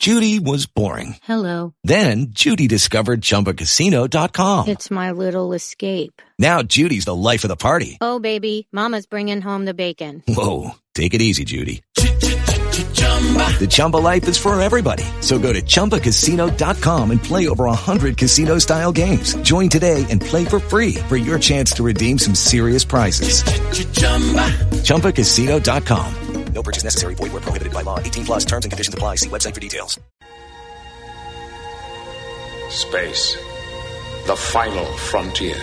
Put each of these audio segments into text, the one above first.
Judy was boring. Hello. Then Judy discovered ChumbaCasino.com. It's my little escape. Now Judy's the life of the party. Oh, baby, mama's bringing home the bacon. Whoa, take it easy, Judy. The Chumba life is for everybody. So go to ChumbaCasino.com and play over 100 casino-style games. Join today and play for free for your chance to redeem some serious prizes. ChumbaCasino.com. No purchase necessary. Void where prohibited by law. 18 plus terms and conditions apply. See website for details. Space. The final frontier.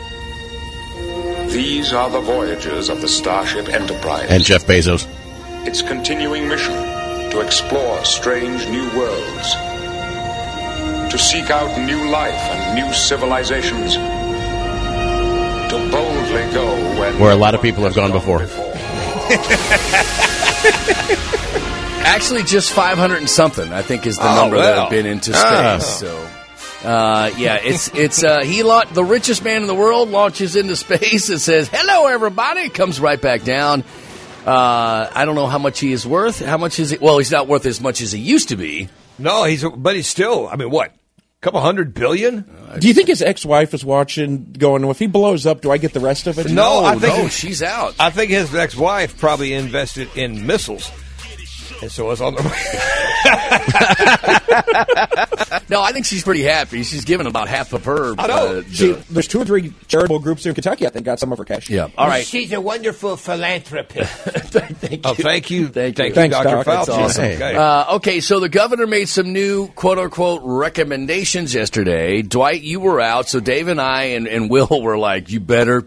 These are the voyages of the Starship Enterprise. And Jeff Bezos. Its continuing mission to explore strange new worlds, to seek out new life and new civilizations, to boldly go where a lot of people have gone before. Actually, just 500 and something, I think, is the number that have been into space. So, it's the richest man in the world launches into space and says, "Hello, everybody." Comes right back down. I don't know how much he is worth. How much is it? Well, he's not worth as much as he used to be. No, but he's still. I mean, what? A couple $100 billion? Do you think his ex-wife is watching, going, well, if he blows up, do I get the rest of it? No, she's out. I think his ex-wife probably invested in missiles. And so it's on the way. No, I think she's pretty happy. She's given about half of her. I know. There's 2 or 3 charitable groups here in Kentucky, I think, got some of her cash. Yeah. All right. She's a wonderful philanthropist. Thank you. Thank you. Thanks, Dr. Doc. Fauci. That's awesome. Okay. So the governor made some new quote-unquote recommendations yesterday. Dwight, you were out, so Dave and I and Will were like, you better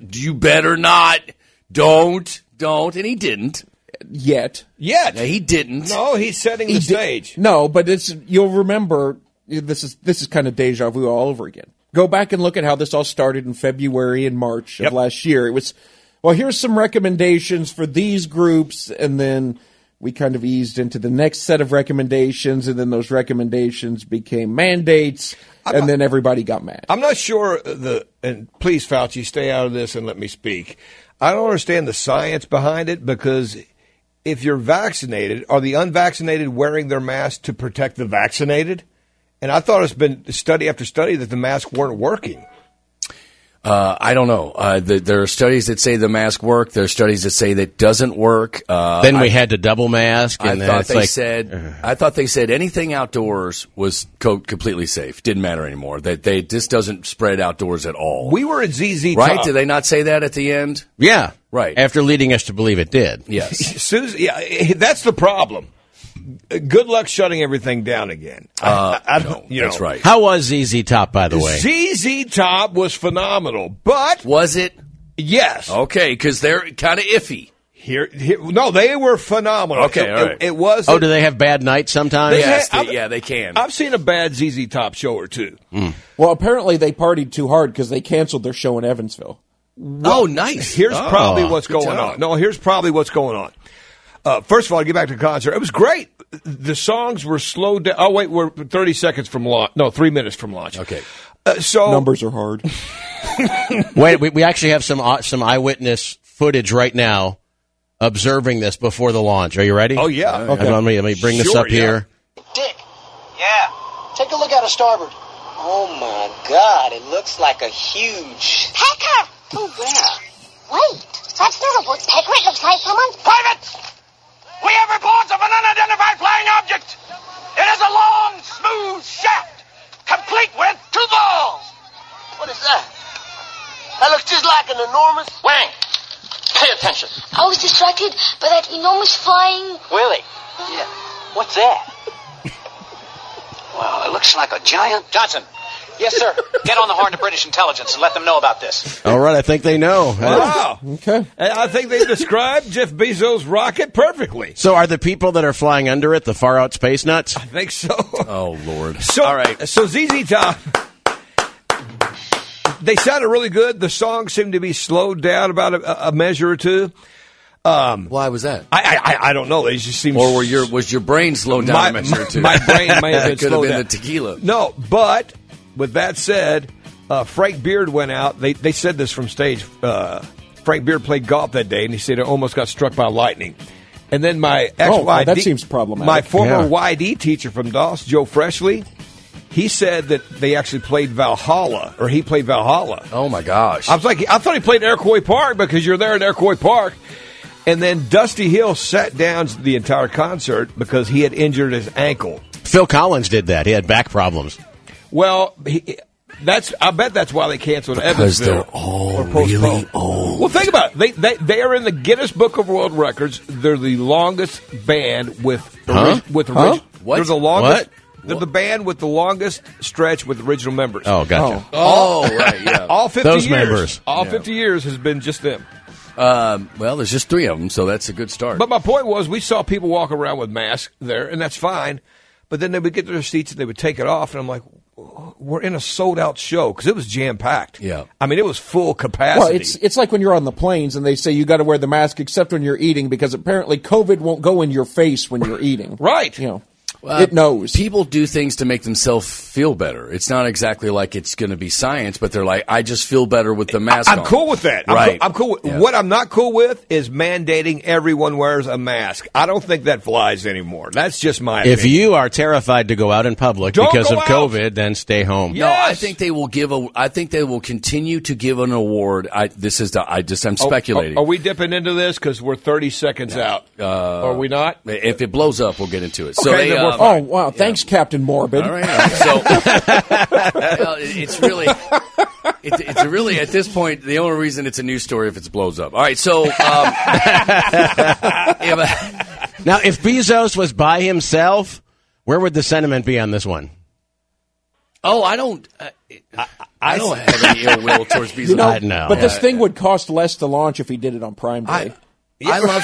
not. Don't. And he didn't. Yet. Yeah, he didn't. No, he's setting the stage. No, but you'll remember, this is kind of deja vu all over again. Go back and look at how this all started in February and March of last year. It was, well, here's some recommendations for these groups, and then we kind of eased into the next set of recommendations, and then those recommendations became mandates, and then everybody got mad. I'm not sure and please, Fauci, stay out of this and let me speak. I don't understand the science behind it, because if you're vaccinated, are the unvaccinated wearing their mask to protect the vaccinated? And I thought it's been study after study that the masks weren't working. I don't know. There are studies that say the mask work. There are studies that say that it doesn't work. Then we had to double mask. And I thought they said anything outdoors was completely safe. Didn't matter anymore. This doesn't spread outdoors at all. We were at ZZ Top. Right? Did they not say that at the end? Yeah. Right. After leading us to believe it did. Yes. That's the problem. Good luck shutting everything down again. I don't. That's right. How was ZZ Top, by the way? ZZ Top was phenomenal, but was it? Yes. Okay, because they're kind of iffy. No, they were phenomenal. Okay, all right. It was. Oh, do they have bad nights sometimes? Yes, they can. I've seen a bad ZZ Top show or two. Well, apparently they partied too hard because they canceled their show in Evansville. Oh, nice. Here's probably what's going on. No, here's probably what's going on. First of all, to get back to the concert, it was great. The songs were slowed down. Oh, wait, we're 30 seconds from launch. No, 3 minutes from launch. Okay. So numbers are hard. Wait, we actually have some eyewitness footage right now observing this before the launch. Are you ready? Oh, yeah. Okay. Let me bring this up here. Dick. Yeah? Take a look out of starboard. Oh, my God. It looks like a huge... Pecker! Oh, yeah. Wait, that's not a woodpecker. It looks like someone's... Private! We have reports of an unidentified flying object. It has a long, smooth shaft, complete with 2 balls. What is that? That looks just like an enormous... Wang, pay attention. I was distracted by that enormous flying... Willie. Yeah. What's that? Well, it looks like a giant... Johnson. Yes, sir. Get on the horn to British intelligence and let them know about this. All right, I think they know. Wow. Okay. I think they described Jeff Bezos' rocket perfectly. So are the people that are flying under it the far out space nuts? I think so. Oh, Lord. So, all right. So ZZ Top, they sounded really good. The song seemed to be slowed down about a measure or two. Why was that? I don't know. They just seemed... Or was your brain slowed down a measure or two? My brain may have been It could have slowed been down. the tequila. No, but... With that said, Frank Beard went out. They said this from stage. Frank Beard played golf that day, and he said it almost got struck by lightning. And then my ex-YD, that seems problematic. My former YD teacher from Doss, Joe Freshley, he said that they actually played Valhalla, or he played Valhalla. Oh, my gosh. I thought he played Iroquois Park because you're there at Iroquois Park. And then Dusty Hill sat down the entire concert because he had injured his ankle. Phil Collins did that. He had back problems. Well, I bet that's why they canceled because Evansville. They're all really old. Well, think about it. They are in the Guinness Book of World Records. They're the longest band with What? They're the longest. What? They're the band with the longest stretch with original members. Oh, gotcha. Oh, right, yeah. All 50 Those years. members. All 50 years has been just them. Well, there's just 3 of them, so that's a good start. But my point was, we saw people walk around with masks there, and that's fine. But then they would get to their seats and they would take it off, and I'm like, we're in a sold-out show because it was jam-packed. Yeah. I mean, it was full capacity. Well, it's like when you're on the planes and they say you got to wear the mask except when you're eating because apparently COVID won't go in your face when you're eating. Right. You know. It knows. People do things to make themselves feel better. It's not exactly like it's going to be science, but they're like, I just feel better with the mask on. I'm cool with that. Right. I'm cool with What I'm not cool with is mandating everyone wears a mask. I don't think that flies anymore. That's just my opinion. If you are terrified to go out in public Don't because go of out. COVID, then stay home. Yeah. No, Yes. I think they will I think they will continue to give an award. I'm speculating. Are we dipping into this because we're 30 seconds out? Are we not? If it blows up, we'll get into it. So Okay, they, then we're fine. Oh, wow. Thanks, Captain Morbid. All right. So it's really at this point the only reason it's a news story if it blows up. All right. So Now, if Bezos was by himself, where would the sentiment be on this one? I don't have any ill will towards Bezos. No. But this thing would cost less to launch if he did it on Prime Day. I love.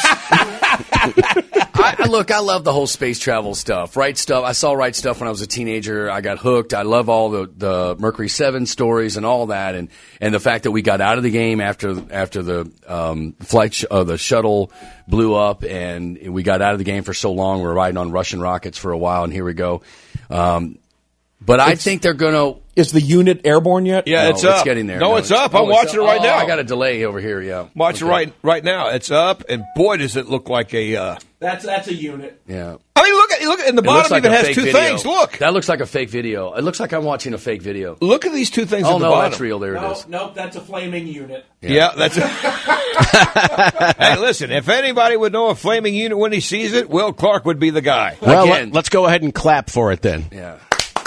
I love the whole space travel stuff. Right stuff. I saw Right Stuff when I was a teenager. I got hooked. I love all the Mercury 7 stories and all that, and the fact that we got out of the game after the the shuttle blew up, and we got out of the game for so long. We were riding on Russian rockets for a while, and here we go. But I think they're going to. Is the unit airborne yet? Yeah, No, it's up. It's getting there. No, it's up. I'm watching it right now. I got a delay over here. Yeah, Watch it right now. It's up, and boy, does it look like a. That's a unit. Yeah. I mean, look at in the It looks bottom. like Even a has fake 2 video. things. Look, That looks like a fake video. It looks like I'm watching a fake video. look at these 2 things Oh at the no, bottom. that's real. There it is. Nope, that's a flaming unit. Yeah, that's. Hey, listen. If anybody would know a flaming unit when he sees it, Will Clark would be the guy. Well, Again. let's go ahead and clap for it then. Yeah.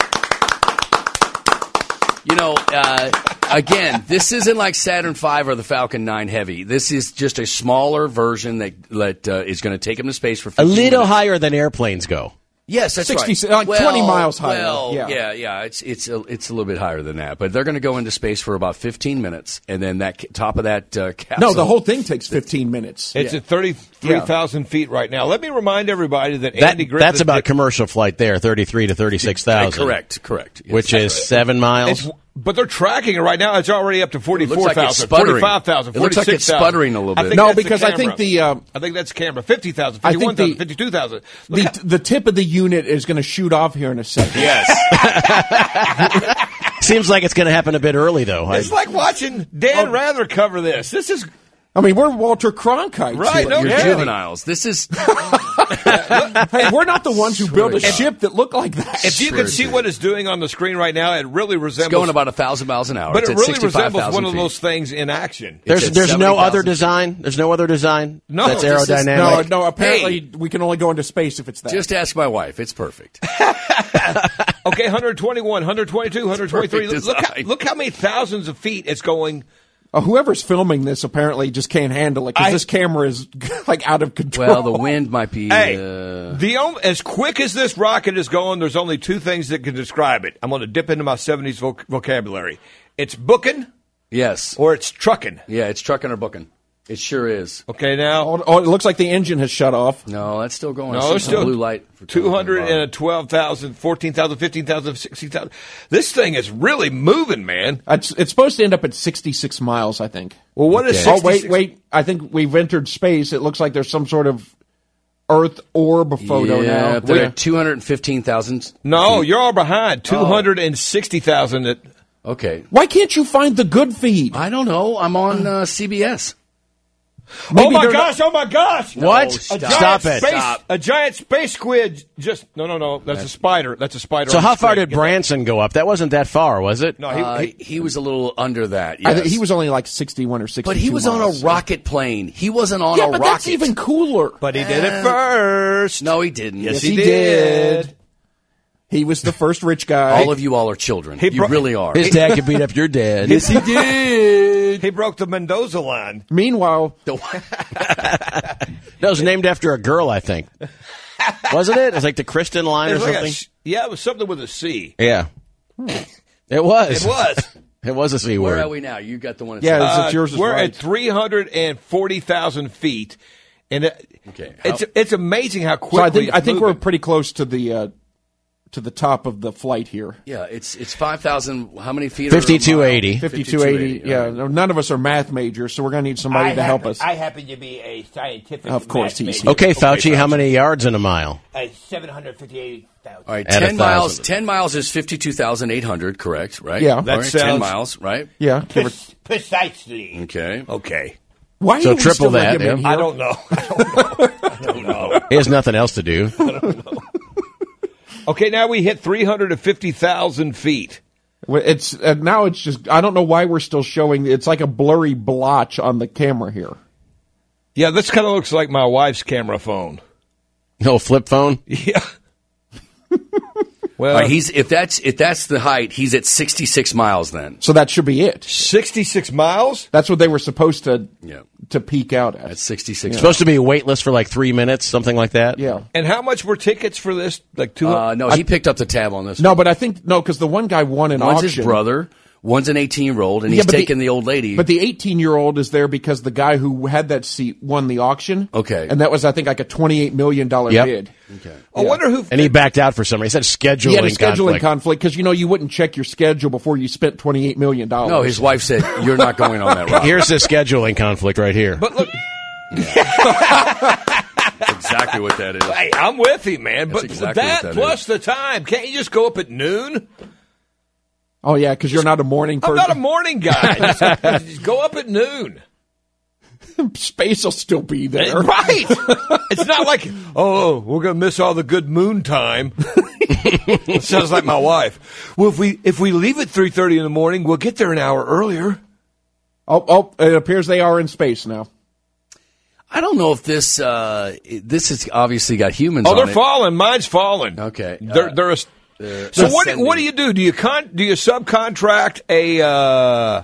You know, again, this isn't like Saturn V or the Falcon 9 Heavy. This is just a smaller version that is going to take them to space for 15 A little minutes. higher than airplanes go. Yes, that's 60, right. like 20 miles higher. Well, Yeah. yeah. It's a little bit higher than that, but they're going to go into space for about 15 minutes, and then that top of that capsule. No, the whole thing takes 15 minutes. It's at 33,000 feet right now. Let me remind everybody that That, Andy Griffith. that's about commercial flight there, 33 to 36,000. Correct. Yes, Which is that's 7 miles. But they're tracking it right now. It's already up to It looks like 44,000, it's sputtering. 45,000, It looks like it's 46,000. sputtering a little bit. I think No, that's the because I camera. think I think that's camera. 50,000, I think 51,000, the- 52,000. the tip of the unit is going to shoot off here in a second. Yes. Seems like it's going to happen a bit early, though. It's like watching Dan Rather cover this. This is I mean, we're Walter Cronkite. Right, here. no You're kidding. juveniles. This is. Hey, we're not the ones who built a God. ship that looked like that. If you can see what it's doing on the screen right now, it really resembles. It's going about 1,000 miles an hour. but It's it at really resembles 65,000 one of feet. those things in action. It's There's at no other 70,000 design. There's no other design. No, that's this is- aerodynamic. No, apparently we can only go into space if it's that. Just ask my wife. It's perfect. Okay, 121, 122, 123. Perfect design. Look how many thousands of feet it's going. Whoever's filming this apparently just can't handle it because this camera is like out of control. Well, the wind might be. Hey, as quick as this rocket is going, there's only 2 things that can describe it. I'm going to dip into my 70s vocabulary. It's booking Yes. or it's trucking. Yeah, it's trucking or booking. It sure is. Okay, now. Oh, it looks like the engine has shut off. No, that's still going. I No, see there's some still blue light. For 212,000, 14,000, 15,000, 16,000. This thing is really moving, man. It's supposed to end up at 66 miles, I think. Well, what is Okay. 66? Wait. I think we've entered space. It looks like there's some sort of Earth orb photo now. Yeah, they're at 215,000. No, you're all behind. 260,000. Okay. Why can't you find the good feed? I don't know. I'm on CBS. Oh my gosh! Oh my gosh! What? No, Stop it! Stop. A giant space squid just no. That's a spider. That's a spider. So on how the far string. did Branson go up? That wasn't that far, was it? No, He was a little under that. I Yes. think he was only like 61 or 62 but he was on miles. a rocket plane. He wasn't on Yeah, a but rocket. that's even cooler. But he did it first. No, he didn't. Yes, he did. He was the first rich guy. All of you all are children. You really are. His dad could beat up your dad. Yes, he did. He broke the Mendoza line. Meanwhile, That was named after a girl, I think. Wasn't it? It was like the Kristen line or It was like something. it was something with a C. Yeah. It was. It was. It was a C Where word. are we now? You got the one. yeah, yours is we're right. at 340,000 feet, and Okay. it's amazing how So quickly. I think we're moving. pretty close to the top of the flight here. Yeah, it's 5,000. How many feet? 5280. 5280. Yeah, no, none of us are math majors, so we're going to need somebody to help us. I happen to be a scientific. Of course, he's math Okay, Fauci, how many yards in a mile? major. 758,000. All right, At 10 miles. 1,000. 10 miles is 52,800. Correct, right? Yeah. All That right, 10 sounds- miles, right? Yeah. Precisely. Okay. Okay. Why So do we triple still let that, him in yeah. here? I don't know. He has nothing else to do. Okay, now we hit 350,000 feet. Well, it's now it's just I don't know why we're still showing. It's like a blurry blotch on the camera here. Yeah, this kind of looks like my wife's camera phone. No flip phone? Yeah. Well, All right, if that's the height, he's at 66 miles then. So that should be it. 66 miles? That's what they were supposed to Yeah. to peak out at. That's 66. Supposed to be weightless for like 3 minutes, something like that? Yeah. And how much were tickets for this? Like $200? No, he picked up the tab on this. No, but I think no, because the one guy won an One's auction. his brother. One's an 18-year-old, and Yeah, he's but taking the old lady. But the 18-year-old is there because the guy who had that seat won the auction. Okay. And that was, I think, like a $28 million Yep. bid. Okay. I wonder who. And he backed out for some reason. He said scheduling He had a scheduling conflict. conflict because, you wouldn't check your schedule before you spent $28 million. No, his wife said, "You're not going on that route." Here's the scheduling conflict right here. But look, Exactly what that is. hey, I'm with him, man. That's But exactly that, what that plus the time, can't you just go up at noon? Oh, yeah, because you're not a morning I'm person. not a morning guy. just go up at noon. Space will still be there. Right. It's not like, oh, we're going to miss all the good moon time. It sounds like my wife. Well, if we leave at 3:30 in the morning, we'll get there an hour earlier. Oh, it appears they are in space now. I don't know if this has obviously got humans. Oh, on they're it. falling. Mine's falling. Okay. They're so what do you do? Do you subcontract a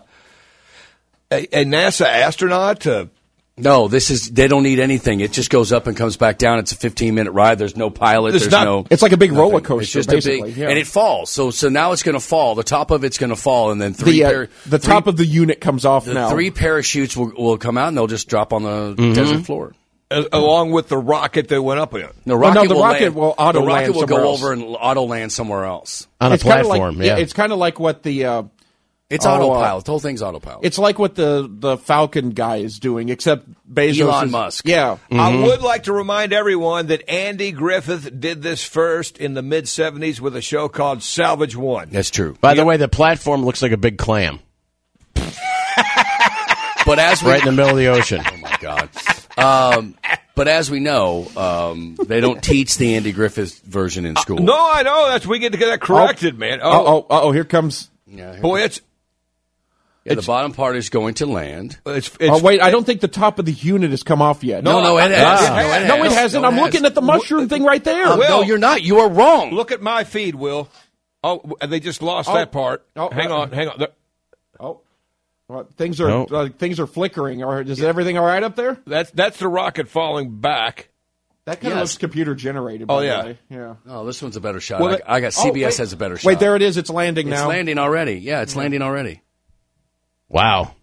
NASA astronaut to? No, they don't need anything. It just goes up and comes back down. It's a 15-minute ride. There's no pilot. It's like a big nothing. roller coaster, It's just basically. a big, yeah. and it falls. So now it's going to fall. The top of it's going to fall, and then the top of the unit comes off now. 3 parachutes will come out, and they'll just drop on the desert floor. Along with the rocket that went up in. The rocket the will rocket land. will auto The rocket land will somewhere go else. over and auto land somewhere else. On a It's kinda platform, like, yeah. It's kind of like what the It's autopilot. The whole thing's autopilot. it's like what the Falcon guy is doing, except Bezos Elon is- Musk. Yeah. I would like to remind everyone that Andy Griffith did this first in the mid-'70s with a show called Salvage One. That's true. By the way, the platform looks like a big clam But as we right in the middle of the ocean. Oh my God! But as we know, they don't teach the Andy Griffith version in school. No, I know. We get to get that corrected, man. Here comes. Yeah, Boy, the bottom part is going to land. it's Oh wait, I don't think the top of the unit has come off yet. No, it has. No, it hasn't. I'm looking at the mushroom thing right there. No, you're not. You are wrong. Look at my feed, Will. Oh, they just lost that part. Hang on. Oh, well, things are flickering. Or is everything all right up there? That's the rocket falling back. That kind of looks computer generated. Oh, by the yeah. way. Yeah. Oh, this one's a better shot. Well, I got CBS has a better shot. Wait, there it is. It's landing It's now. landing already. Yeah, it's landing already. Wow.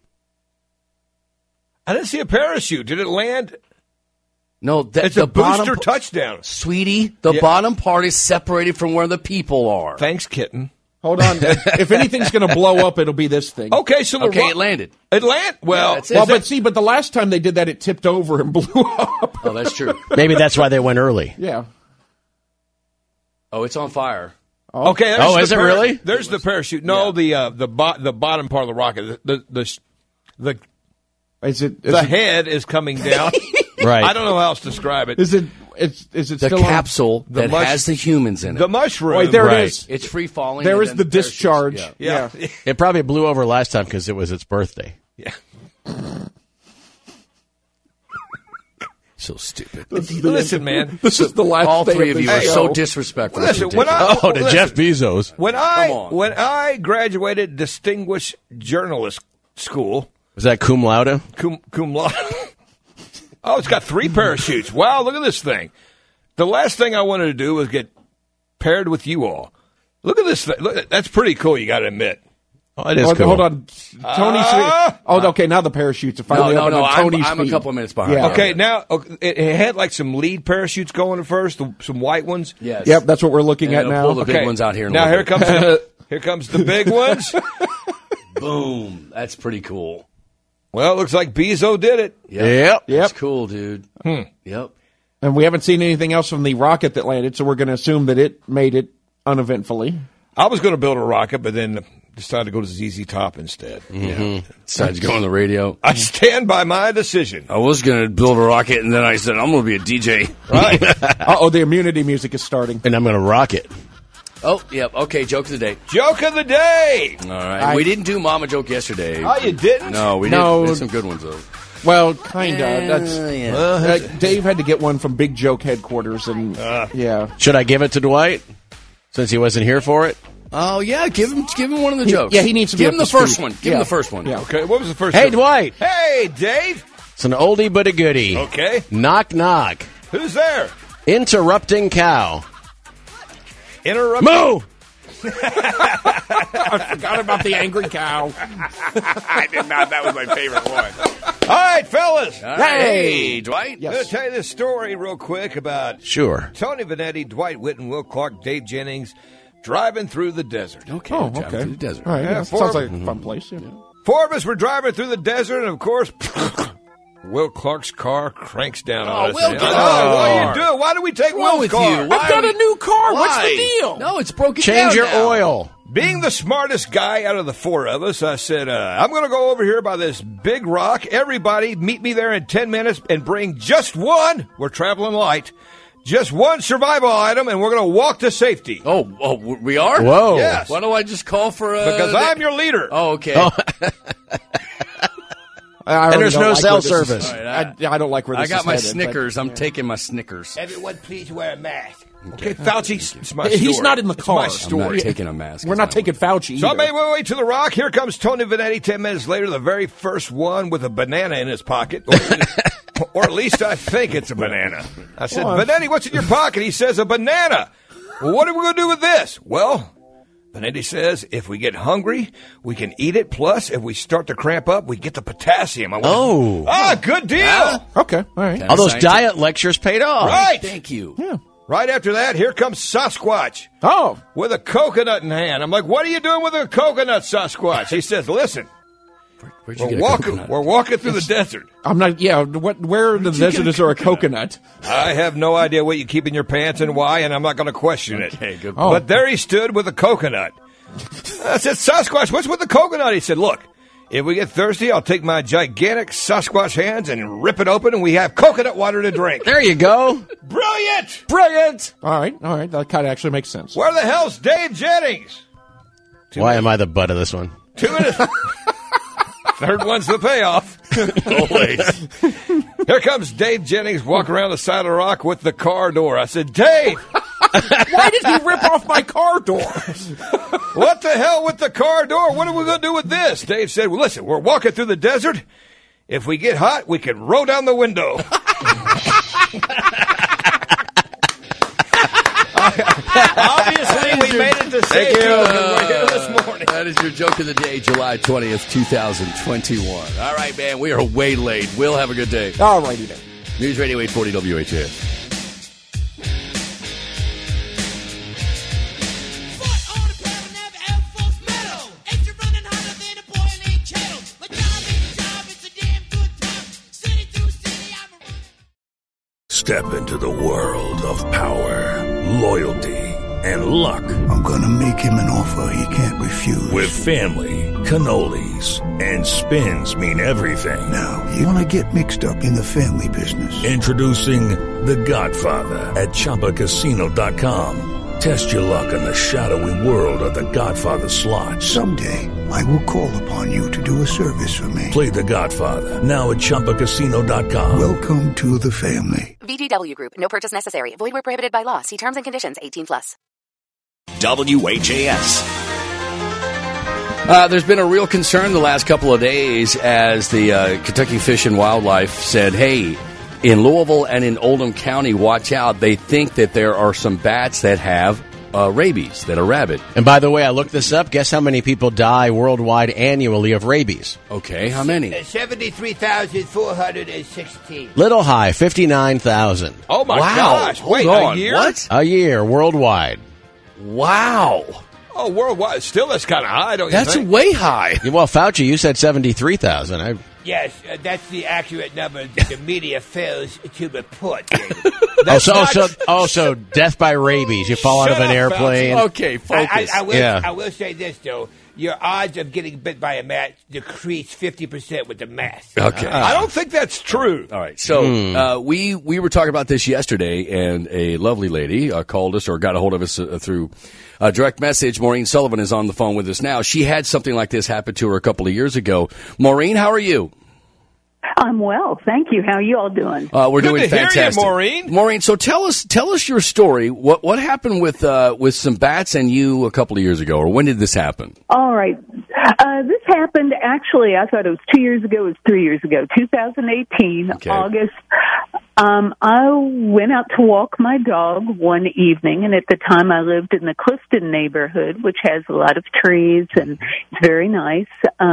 I didn't see a parachute. Did it land? No, It's a booster touchdown. Sweetie, the bottom part is separated from where the people are. Thanks, kitten. Hold on. If anything's going to blow up, it'll be this thing. Okay, so it landed. It landed. Well, that's it. But the last time they did that, it tipped over and blew up. Oh, that's true. Maybe that's why they went early. Yeah. Oh, it's on fire. okay. Oh, is it really? There's the parachute. No, the bottom part of the rocket. The The head is coming down. Right. I don't know how else to describe it. Is it the still capsule that has the humans in it? The mushroom. Wait, there it is. It's free falling. There is the discharge. Yeah. It probably blew over last time because it was its birthday. Yeah. So stupid. Listen, man. This is the last. All day three of you are show. so disrespectful. Listen, Jeff Bezos. When I graduated distinguished journalist school. Was that cum laude? Cum laude. Oh, it's got 3 parachutes. Wow, look at this thing. The last thing I wanted to do was get paired with you all. Look at this thing. Look, that's pretty cool, you got to admit. Oh, it is cool. Hold on. Tony. Okay, now the parachutes are finally up. No, Tony's I'm a couple of minutes behind. Yeah. Okay, now it had like some lead parachutes going at first, some white ones. Yes. Yep, that's what we're looking at now. Pull the big ones out here. Now here comes the big ones. Boom. That's pretty cool. Well, it looks like Bezos did it. Yep. That's cool, dude. Yep. And we haven't seen anything else from the rocket that landed, so we're going to assume that it made it uneventfully. I was going to build a rocket, but then decided to go to ZZ Top instead. Yeah. Decided to go on the radio. I stand by my decision. I was going to build a rocket, and then I said, I'm going to be a DJ. Right. The immunity music is starting. And I'm going to rock it. Oh, yep. Okay, joke of the day. Joke of the day. All right. We didn't do Mama joke yesterday. Oh, you didn't? No, we didn't. There's some good ones, though. Well, kind of. Dave had to get one from Big Joke headquarters, and yeah. Should I give it to Dwight since he wasn't here for it? Oh yeah, give him one of the jokes. Yeah, he needs to give him the first speed. one. Give him the first one. Yeah. Okay, what was the first Hey, one? Dwight. Hey, Dave. It's an oldie but a goodie. Okay. Knock, knock. Who's there? Interrupting cow. Interrupt. Moo! I forgot about the angry cow. I did not. That was my favorite one. All right, fellas. Hey, Dwight. I'm going to tell you this story real quick about Tony Vanetti, Dwight Whitten, Will Clark, Dave Jennings driving through the desert. Okay. Okay. Through the desert. All right. Sounds like a fun place. Yeah. 4 of us were driving through the desert, and of course, Will Clark's car cranks down on us. Will, What are you doing? Why do we take Will's car? I've got a new car. What's the deal? No, it's broken Change down your now. oil. Being the smartest guy out of the 4 of us, I said, I'm going to go over here by this big rock. Everybody meet me there in 10 minutes and bring just one. We're traveling light. Just one survival item, and we're going to walk to safety. Oh, we are? Whoa. Yes. Why don't I just call for Because I'm your leader. Oh, okay. And there's no cell where this is- service. Right, I don't like where this I got is my headed, Snickers. I'm taking my Snickers. Everyone, please wear a mask. Okay, Fauci, it's my but story. He's not in the It's car. my I'm story. not taking a mask. We're not taking Fauci So I either. made my way to the rock. Here comes Tony Vanetti 10 minutes later, the very first one with a banana in his pocket. Or at least I think it's a banana. I said, Vanetti, what's in your pocket? He says, a banana. Well, what are we going to do with this? Well, Vanetti says, if we get hungry, we can eat it. Plus, if we start to cramp up, we get the potassium. Good deal. Okay, all right. All those diet lectures paid off. Right. Thank you. Yeah. Right after that, here comes Sasquatch. Oh. With a coconut in hand. I'm like, what are you doing with a coconut, Sasquatch? He says, listen, Where'd you we're get a walking, coconut? we're walking through the desert. I'm not. Yeah. Where in the desert is there a coconut? I have no idea what you keep in your pants and why, and I'm not going to question it. Okay, good. But there he stood with a coconut. I said, Sasquatch, what's with the coconut? He said, look, if we get thirsty, I'll take my gigantic Sasquatch hands and rip it open, and we have coconut water to drink. There you go. Brilliant! Brilliant. All right. That kind of actually makes sense. Where the hell's Dave Jennings? Why am I the butt of this one? 2 minutes. Third one's the payoff. Always. Here comes Dave Jennings walking around the side of the rock with the car door. I said, Dave, Why did he rip off my car door? what the hell with the car door? What are we going to do with this? Dave said, well, listen, we're walking through the desert. If we get hot, we can roll down the window. Obviously, we made it to safety. We're here this morning. That is your joke of the day, July 20th, 2021. All right, man, we are way late. We'll have a good day. All righty then. News Radio 840 WHAS. Step into the world of power, loyalty, and luck. I'm going to make him an offer he can't refuse. With family, cannolis, and spins mean everything. Now, you want to get mixed up in the family business. Introducing The Godfather at ChumbaCasino.com. Test your luck in the shadowy world of The Godfather slot. Someday, I will call upon you to do a service for me. Play The Godfather now at ChumbaCasino.com. Welcome to the family. VGW Group. No purchase necessary. Void where prohibited by law. See terms and conditions. 18+. WHAS. There's been a real concern the last couple of days as the Kentucky Fish and Wildlife said, hey, in Louisville and in Oldham County, watch out. They think that there are some bats that have rabies, that are rabid. And by the way, I looked this up. Guess how many people die worldwide annually of rabies? Okay, how many? 73,416. Little high, 59,000. Oh, my gosh. Hold Wait, on. a year? What? A year, worldwide. Wow. Oh, worldwide. Still, that's kind of high, don't you That's think? way high. Well, Fauci, you said 73,000. Yes, that's the accurate number that the media fails to report. So death by rabies. You fall out of an airplane. Okay, focus. I will say this, though. Your odds of getting bit by a mat decrease 50% with the mask. Okay. I don't think that's true. All right. So we were talking about this yesterday, and a lovely lady called us or got a hold of us through a direct message. Maureen Sullivan is on the phone with us now. She had something like this happen to her a couple of years ago. Maureen, how are you? I'm well, thank you. How are you all doing? We're doing Good to fantastic, hear you, Maureen. Maureen, so tell us your story. What happened with some bats and you a couple of years ago, or when did this happen? All right. This happened, actually, I thought it was 2 years ago. It was 3 years ago, 2018, Okay. August. I went out to walk my dog one evening, and at the time I lived in the Clifton neighborhood, which has a lot of trees, and it's very nice.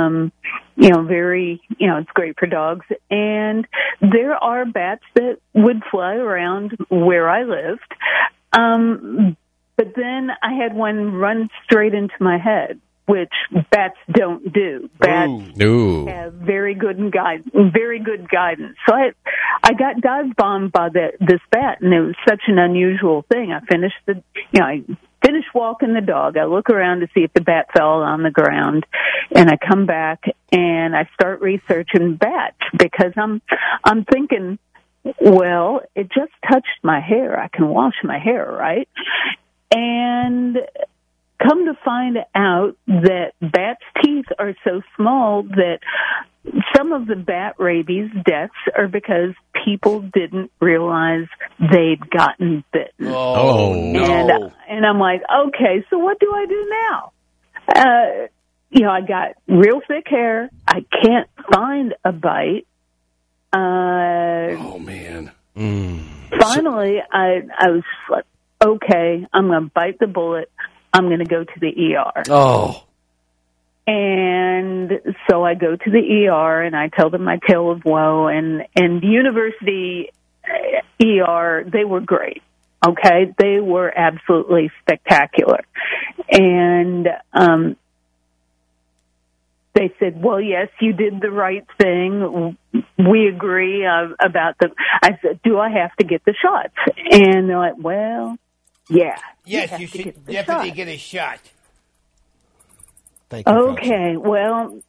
It's great for dogs. And there are bats that would fly around where I lived. But then I had one run straight into my head, which bats don't do. Bats have very good guidance. So I got dive bombed by this bat, and it was such an unusual thing. I finished walking the dog. I look around to see if the bat fell on the ground, and I come back and I start researching bats because I'm thinking, well, it just touched my hair. I can wash my hair, right? And come to find out that bats' teeth are so small that some of the bat rabies deaths are because people didn't realize they'd gotten bitten. Oh, no. And I'm like, okay, so what do I do now? I got real thick hair. I can't find a bite. Oh, man. Finally, I was like, okay, I'm going to bite the bullet. I'm going to go to the ER. Oh. And so I go to the ER and I tell them my tale of woe, and the university ER, they were great. Okay. They were absolutely spectacular. And, they said, well, yes, you did the right thing. We agree about I said, do I have to get the shots? And they're like, well, yeah. Yes, you should definitely get a shot. Thank you. Okay, well,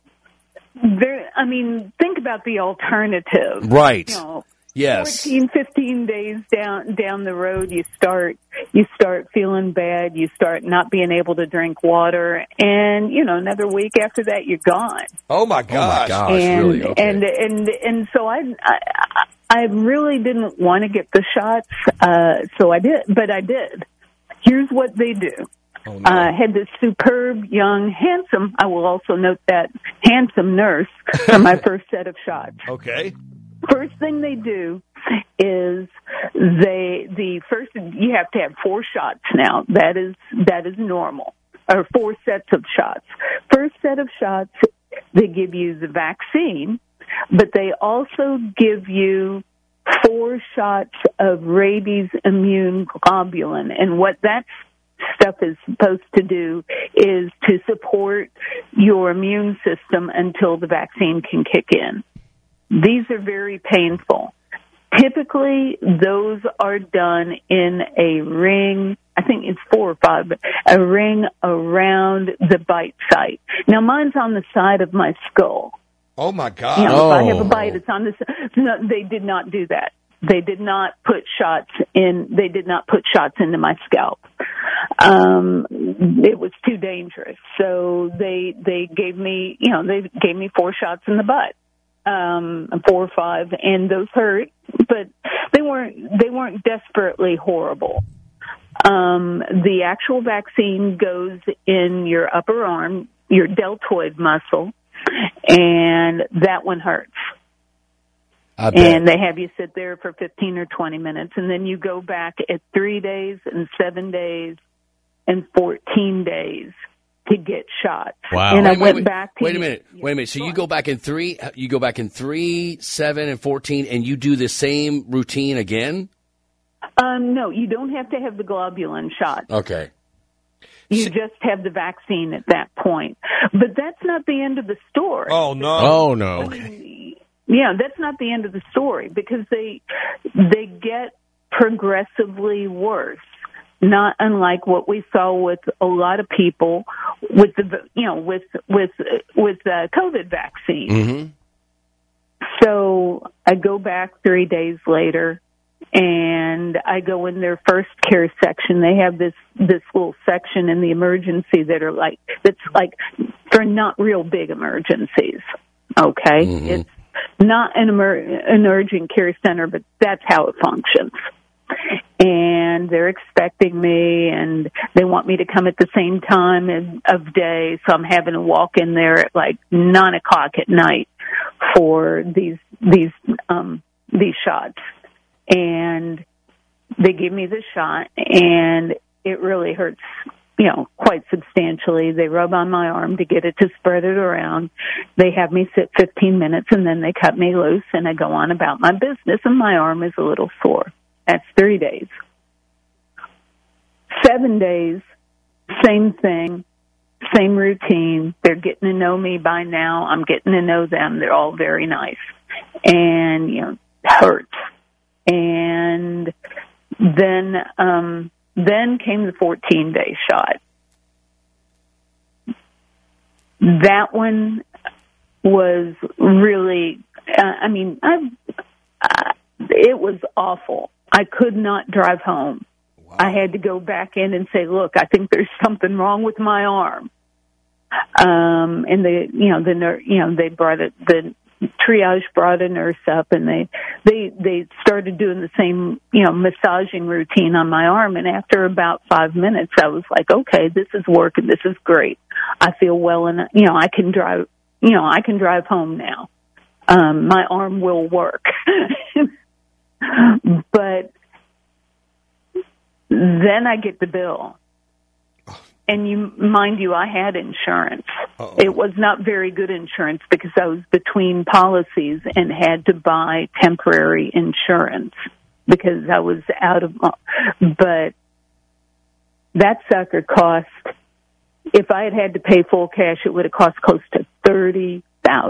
think about the alternative. Right. Yes. 14, 15 days down the road, you start feeling bad. You start not being able to drink water, and another week after that, you're gone. Oh my gosh! And, really? Okay. And so I really didn't want to get the shots, so I did, but I did. Here's what they do. Oh, no. Had this superb, young, handsome, I will also note that, handsome nurse for my first set of shots. Okay. First thing they do is you have to have 4 shots now. That is normal, or 4 sets of shots. First set of shots, they give you the vaccine, but they also give you 4 shots of rabies immune globulin. And what that stuff is supposed to do is to support your immune system until the vaccine can kick in. These are very painful. Typically, those are done in a ring. I think it's 4 or 5, but a ring around the bite site. Now, mine's on the side of my skull. Oh, my God. You know, if I have a bite, it's on the side. No, they did not do that. They did not put shots in. They did not put shots into my scalp. It was too dangerous. So they gave me, you know, they gave me 4 shots in the butt, 4 or 5, and those hurt, but they weren't desperately horrible. The actual vaccine goes in your upper arm, your deltoid muscle, and that one hurts. And they have you sit there for 15 or 20 minutes, and then you go back at 3 days and 7 days and 14 days to get shots. Wow! And I went back. Wait a minute. So you go back in 3. You go back in 3, 7, and 14, and you do the same routine again? No, you don't have to have the globulin shot. Okay. You just have the vaccine at that point. But that's not the end of the story. Oh, no. Oh, no. Okay. Yeah, that's not the end of the story, because they get progressively worse. Not unlike what we saw with a lot of people with the with the COVID vaccine. Mm-hmm. So I go back 3 days later, and I go in their first care section. They have this little section in the emergency that's like for not real big emergencies. Okay, It's not an urgent care center, but that's how it functions. And they're expecting me, and they want me to come at the same time of day, so I'm having to walk in there at like 9 o'clock at night for these shots. And they give me the shot, and it really hurts, quite substantially. They rub on my arm to get it to spread it around. They have me sit 15 minutes, and then they cut me loose, and I go on about my business, and my arm is a little sore. That's 3 days. 7 days, same thing, same routine. They're getting to know me by now. I'm getting to know them. They're all very nice. And, it hurts. And then came the 14-day shot. That one was really, it was awful. I could not drive home. Wow. I had to go back in and say, look, I think there's something wrong with my arm. And they brought it, the triage brought a nurse up, and they started doing the same, massaging routine on my arm. And after about 5 minutes, I was like, okay, this is working. This is great. I feel well, and I can drive, I can drive home now. My arm will work. But then I get the bill. And mind you, I had insurance. Uh-oh. It was not very good insurance because I was between policies and had to buy temporary insurance because I was out of. But that sucker cost. If I had to pay full cash, it would have cost close to $30,000.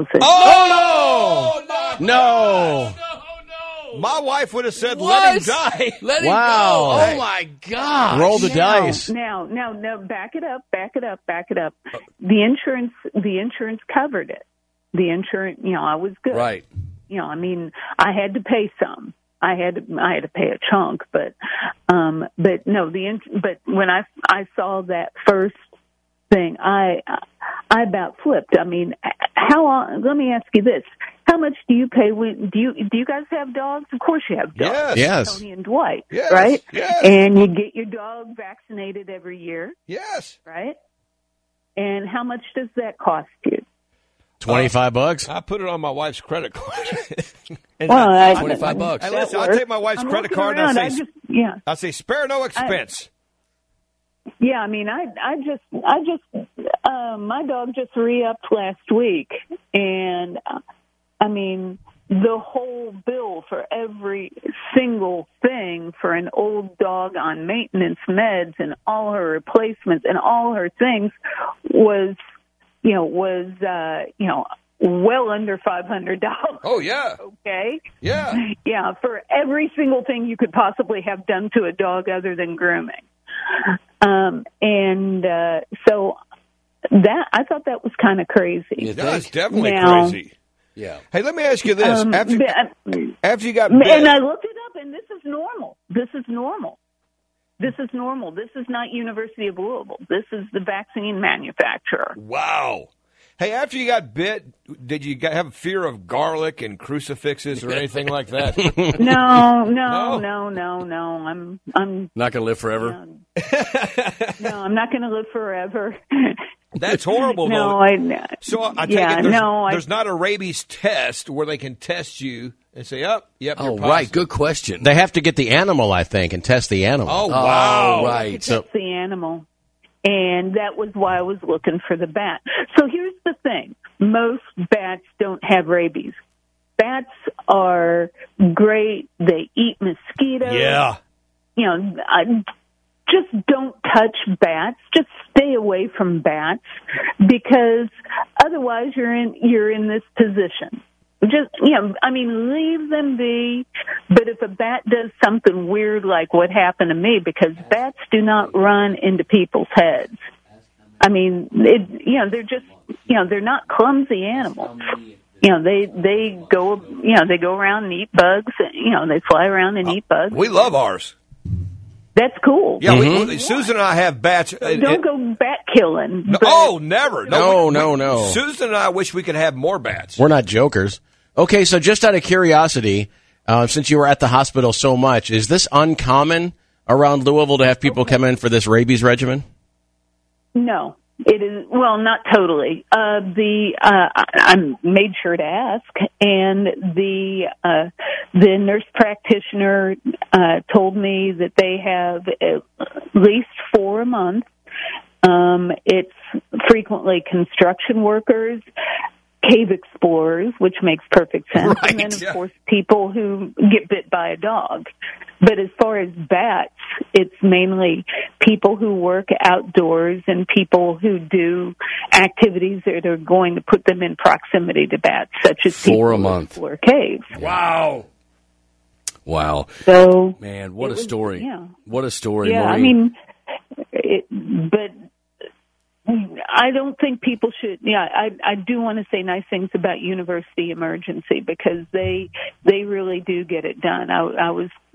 Oh no! My wife would have said, "Let him die." Let him go. Oh my God! Roll the dice. Now, back it up. The insurance covered it. The insurance, I was good. Right. I had to pay some. I had to pay a chunk, but no. But when I saw that first thing, I about flipped. How long? Let me ask you this. How much do you pay? Do you guys have dogs? Of course you have dogs. Yes. Tony and Dwight, yes. right? Yes. And you get your dog vaccinated every year. Yes. Right? And how much does that cost you? $25. I put it on my wife's credit card. $25. Hey, listen, I take my wife's credit card and I say, spare no expense. Yeah, my dog just re-upped last week, and the whole bill for every single thing for an old dog on maintenance meds and all her replacements and all her things was well under $500. Oh, yeah. Okay? Yeah. Yeah, for every single thing you could possibly have done to a dog other than grooming. So that I thought that was kind of crazy. That's definitely crazy. Yeah. Hey, let me ask you this: after you got and bit, I looked it up, and this is normal. This is normal. This is normal. This is not University of Louisville. This is the vaccine manufacturer. Wow. Hey, after you got bit, did you have fear of garlic and crucifixes or anything like that? No. I'm not going to live forever. No, I'm not going to live forever. That's horrible. No, though. So I take it there's not a rabies test where they can test you and say, yep. Oh, right. Good question. They have to get the animal, I think, and test the animal. Oh, wow. Right. So test the animal. And that was why I was looking for the bat. So here's the thing. Most bats don't have rabies. Bats are great. They eat mosquitoes. Yeah. Just don't touch bats. Just stay away from bats because otherwise you're in this position. Just, leave them be. But if a bat does something weird like what happened to me, because bats do not run into people's heads. I mean, they're just, they're not clumsy animals. They go around and eat bugs. They fly around and eat bugs. We love ours. That's cool. Yeah, Susan and I have bats. Don't go bat killing. Never. No. Susan and I wish we could have more bats. We're not jokers. Okay, so just out of curiosity, since you were at the hospital so much, is this uncommon around Louisville to have people come in for this rabies regimen? No, it is. Well, not totally. I made sure to ask, and the nurse practitioner told me that they have at least 4 a month. It's frequently construction workers, cave explorers, which makes perfect sense, right, and then, of course, people who get bit by a dog. But as far as bats, it's mainly people who work outdoors and people who do activities that are going to put them in proximity to bats, such as 4 a month. Explore caves. Wow. So, man, what a story. Yeah. What a story, Yeah, Maureen. but I don't think people should. Yeah, I do want to say nice things about University Emergency because they really do get it done. I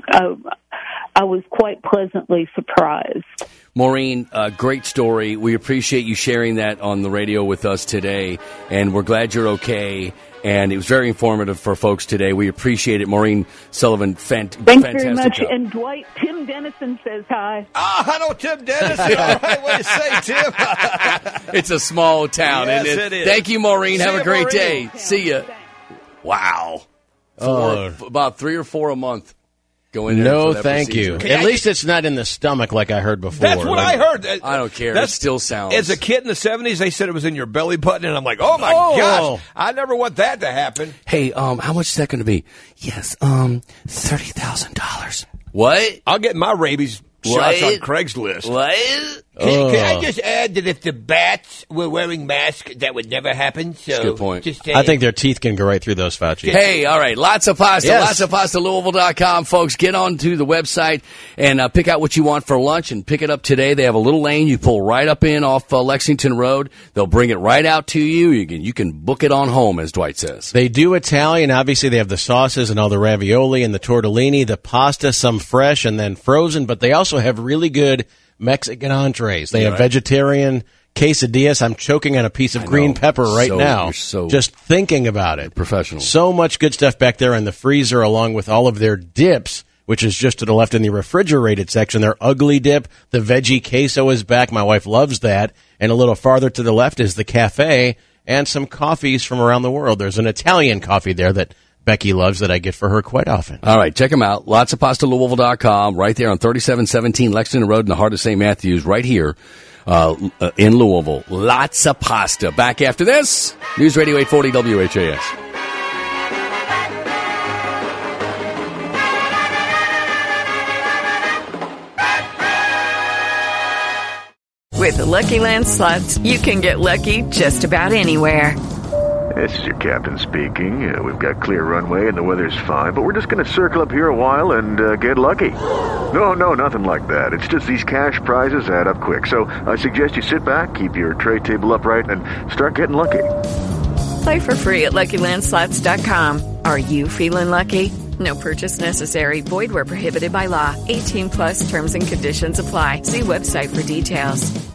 was quite pleasantly surprised. Maureen, great story. We appreciate you sharing that on the radio with us today, and we're glad you're okay. And it was very informative for folks today. We appreciate it. Maureen Sullivan, Thanks fantastic very much. job. And Dwight, Tim Dennison says hi. Hello, Tim Dennison. All right, what do you say, Tim? It's a small town, yes, isn't it is. Thank you, Maureen. See Have you, a great Maureen. day. See ya. Wow. About 3 or 4 a month. Going in No, for that thank procedure. you. At least it's not in the stomach like I heard before. That's what I heard. I don't care. It still sounds. As a kid in the 70s, they said it was in your belly button, and I'm like, oh, my gosh. I never want that to happen. Hey, how much is that going to be? Yes, $30,000. What? I'll get my rabies shots on Craigslist. What? Can I just add that if the bats were wearing masks, that would never happen? So That's a good point. Just I think their teeth can go right through those, Fauci. Hey, all right. Lots of pasta. Yes. Lots of pasta. Louisville.com, folks. Get on to the website and pick out what you want for lunch and pick it up today. They have a little lane you pull right up in off Lexington Road. They'll bring it right out to you. You can book it on home, as Dwight says. They do Italian. Obviously, they have the sauces and all the ravioli and the tortellini, the pasta, some fresh and then frozen. But they also have really good Mexican entrees. They have vegetarian quesadillas. I'm choking on a piece of green pepper right now. Just thinking about it. Professional. So much good stuff back there in the freezer, along with all of their dips, which is just to the left in the refrigerated section. Their ugly dip, the veggie queso is back. My wife loves that. And a little farther to the left is the cafe and some coffees from around the world. There's an Italian coffee there that Becky loves that I get for her quite often. All right, check them out. Lots of pasta Louisville.com, right there on 3717 Lexington Road in the heart of St. Matthews, right here in Louisville. Lots of pasta. Back after this, News Radio 840 WHAS. With the Lucky Land Slots, you can get lucky just about anywhere. This is your captain speaking. We've got clear runway and the weather's fine, but we're just going to circle up here a while and get lucky. No, nothing like that. It's just these cash prizes add up quick. So I suggest you sit back, keep your tray table upright, and start getting lucky. Play for free at LuckyLandSlots.com. Are you feeling lucky? No purchase necessary. Void where prohibited by law. 18+ terms and conditions apply. See website for details.